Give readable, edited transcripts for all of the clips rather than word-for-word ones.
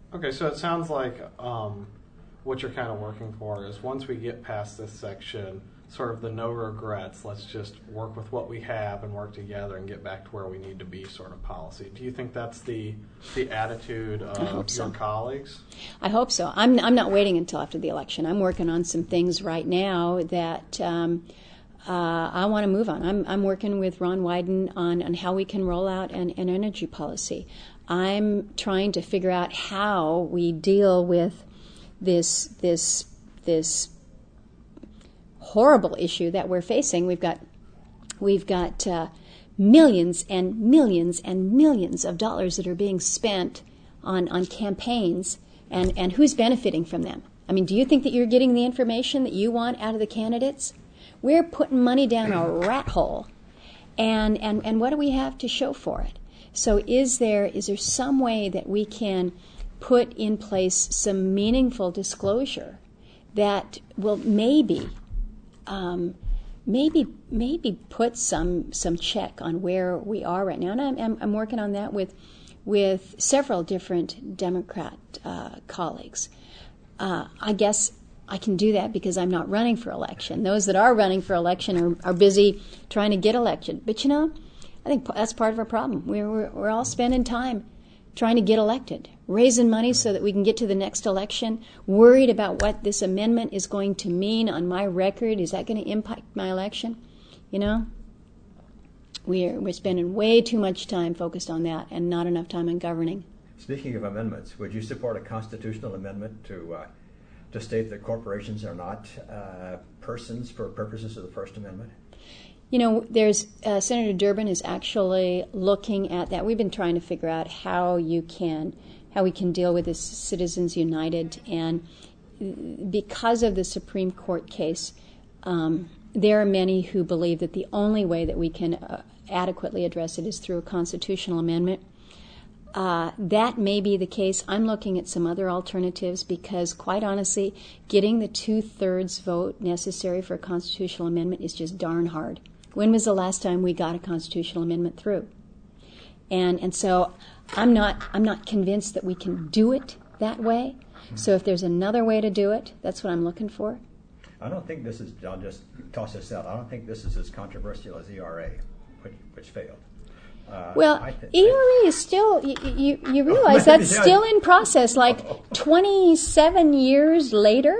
Okay, so it sounds like what you're kind of working for is once we get past this section, sort of the no regrets, let's just work with what we have and work together and get back to where we need to be sort of policy. Do you think that's the attitude of your colleagues? I hope so. I'm not waiting until after the election. I'm working on some things right now that I want to move on. I'm working with Ron Wyden on how we can roll out an energy policy. I'm trying to figure out how we deal with this horrible issue that we're facing. We've got millions and millions and millions of dollars that are being spent on campaigns, and who's benefiting from them? I mean, do you think that you're getting the information that you want out of the candidates? We're putting money down a rat hole, and what do we have to show for it? So is there some way that we can put in place some meaningful disclosure that will maybe put some check on where we are right now? And I'm working on that with several different Democrat colleagues. I guess I can do that because I'm not running for election. Those that are running for election are busy trying to get elected. But I think that's part of our problem. We're all spending time trying to get elected, raising money so that we can get to the next election, worried about what this amendment is going to mean on my record. Is that going to impact my election? We're spending way too much time focused on that and not enough time on governing. Speaking of amendments, would you support a constitutional amendment to state that corporations are not persons for purposes of the First Amendment? There's Senator Durbin is actually looking at that. We've been trying to figure out how we can deal with this Citizens United, and because of the Supreme Court case, there are many who believe that the only way that we can adequately address it is through a constitutional amendment. That may be the case. I'm looking at some other alternatives because, quite honestly, getting the 2/3 vote necessary for a constitutional amendment is just darn hard. When was the last time we got a constitutional amendment through? And so I'm not convinced that we can do it that way. So if there's another way to do it, that's what I'm looking for. I don't think this is, I'll just toss this out, I don't think this is as controversial as ERA, which failed. ERA is still, you realize that's still in process, like 27 years later?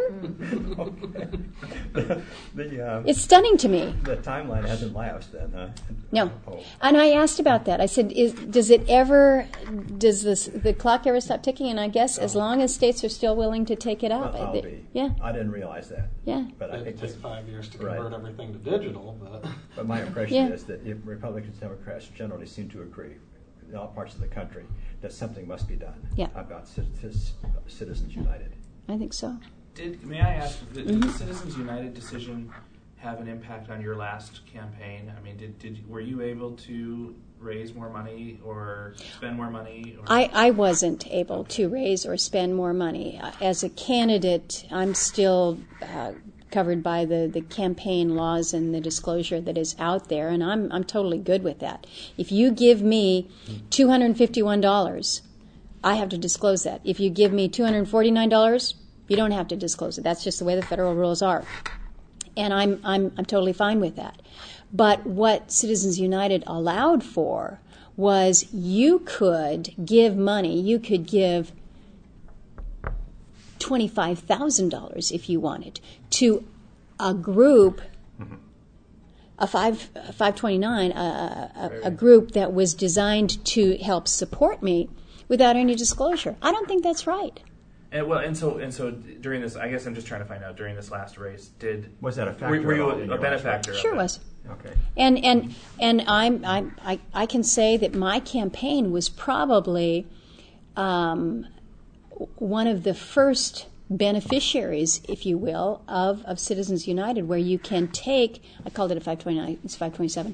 It's stunning to me. The timeline hasn't lapsed then, huh? No. And I asked about that. I said, does the clock ever stop ticking? And I guess as long as states are still willing to take it up. Yeah. I didn't realize that. Yeah. But I think it takes 5 years to convert everything to digital. But my impression is that if Republicans and Democrats generally seem to agree in all parts of the country that something must be done about Citizens United. I think so. May I ask, did the Citizens United decision have an impact on your last campaign? I mean, were you able to raise more money or spend more money? I wasn't able to raise or spend more money. As a candidate, I'm still covered by the campaign laws and the disclosure that is out there, and I'm totally good with that. If you give me $251, I have to disclose that. If you give me $249, you don't have to disclose it. That's just the way the federal rules are. And I'm totally fine with that. But what Citizens United allowed for was you could give money. You could give $25,000 if you wanted to a group, a 529, a group that was designed to help support me without any disclosure. I don't think that's right. And so during this, I guess I'm just trying to find out, during this last race, was that a factor? Were you a benefactor? Sure was. Okay. And I can say that my campaign was probably one of the first beneficiaries, if you will, of Citizens United, where you can take, I called it a 529, it's 527,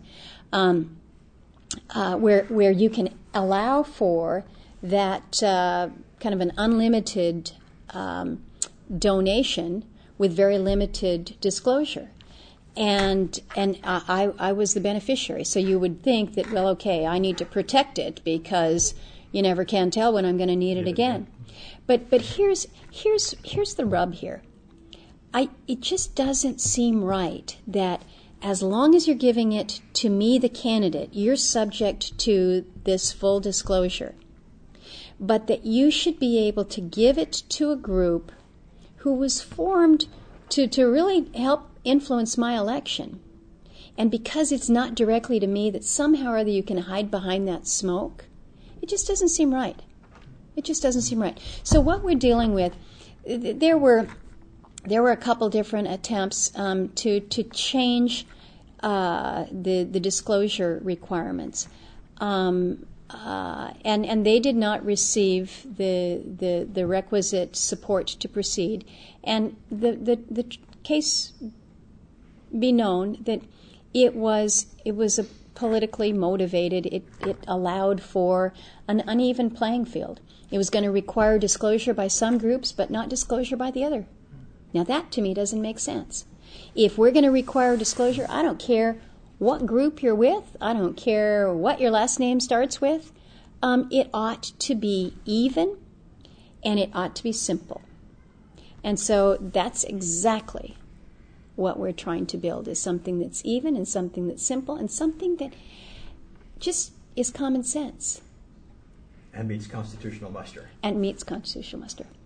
where you can allow for that kind of an unlimited donation with very limited disclosure. And I was the beneficiary. So you would think that, well, okay, I need to protect it because you never can tell when I'm going to need it again. But here's the rub here. It just doesn't seem right that as long as you're giving it to me, the candidate, you're subject to this full disclosure. But that you should be able to give it to a group who was formed to really help influence my election. And because it's not directly to me, that somehow or other you can hide behind that smoke, it just doesn't seem right. It just doesn't seem right. So what we're dealing with, there were a couple different attempts to change the disclosure requirements, and they did not receive the requisite support to proceed. And the case be known that it was a politically motivated. It allowed for an uneven playing field. It was going to require disclosure by some groups, but not disclosure by the other. Now that to me doesn't make sense. If we're going to require disclosure, I don't care what group you're with. I don't care what your last name starts with. It ought to be even, and it ought to be simple. And so that's exactly what we're trying to build, is something that's even and something that's simple and something that just is common sense. And meets constitutional muster. And meets constitutional muster.